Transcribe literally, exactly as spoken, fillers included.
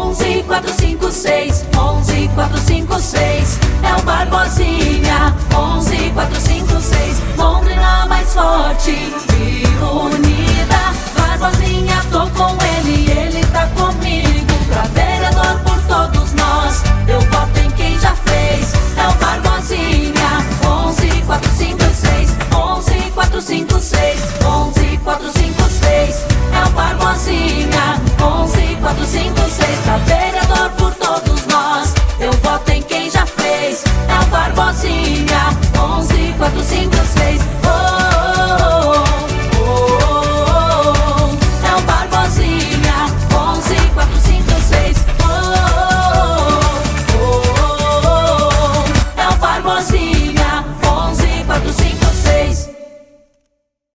onze quatrocentos e cinquenta e seis, onze quatrocentos e cinquenta e seis, é o Barbosinha. onze quatrocentos e cinquenta e seis, Londrina mais forte.